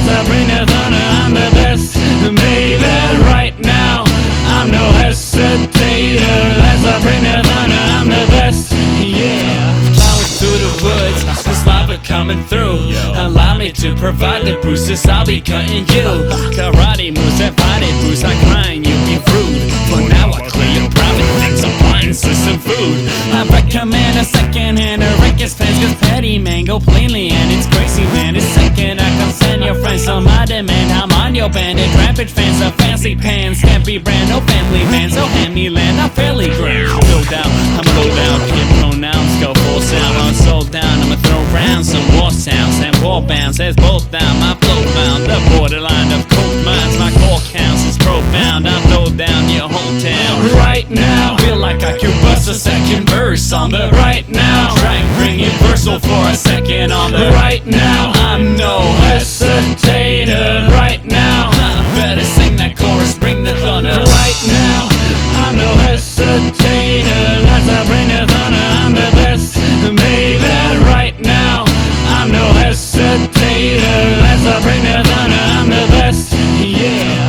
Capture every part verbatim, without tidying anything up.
As I bring the thunder, I'm the best, baby. Right now, I'm no hesitator. As I bring the thunder, I'm the best, yeah. Plowing through the woods, this lava coming through. Allow me to provide the bruises, I'll be cutting you. Karate moves that body bruise, I crying, you be rude. For now I clear your private things, appliances and food. I recommend a second hand to wreck his fans, cause petty man go plainly and it's crazy man. It's second I can send your friends on my demand. I'm on your bandit, rampage fans of fancy pants. Can't be brand, no family man, so hand me land, I'm fairly grand. No doubt, I'm low down, can't pronounce, go full sound. I'm sold down, I'ma throw round some war sounds and war bounds. As both down, my flow bound, the borderline of cold minds. My core counts is profound, I throw down your hometown. Right now, feel like I could bust a second verse on the right now. Try and bring it versal for a second on the right now. I'm no hesitator. Right now, better sing that chorus, bring the thunder. Right now, I'm no hesitator. As I bring the thunder, I'm the best, baby. Right now, I'm no hesitator. As I bring the thunder, I'm the best, yeah.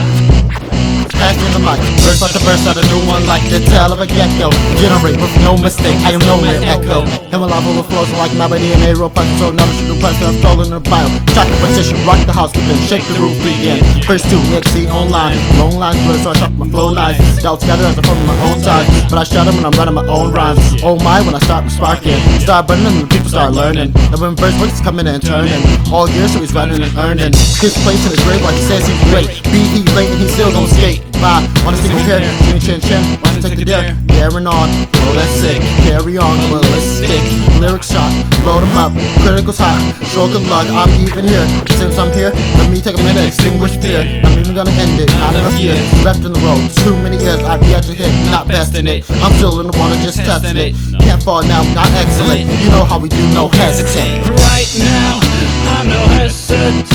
Pass me the mic, verse like a verse out a new one like the tail of a gecko. Generate with no mistake, I am no mere echo. Himalayan overflows like melody and aerial punch. So now should do punch, I'm stolen in the bio. Track the position, rock the house, then shake the roof again. First two, let's see online. Long lines, blur, so I chop my flow lines. Doubt together as I from my own side. But I shut them when I'm running my own rhymes. Oh my, when I start sparking. Start burning and the people start learning. And when verse works, coming and turning. All year, so he's running and earning. His place in his grave like he says he's great. B E late and he still don't skate. Bye, on a single pair, chin chin chin, wanna take the dare, carrying on, oh that's sick, carry on, ballistic, lyrics shot, load them up, critical's hot, stroke of luck, I'm even here, since I'm here, let me take a minute, extinguish fear, I'm even gonna end it, not enough years, left in the road, too many years, I've yet to hit, not best in it, I'm still in the water, just testing it, can't fall now, not excellent, you know how we do, no hesitate. Right now, I'm no hesitate.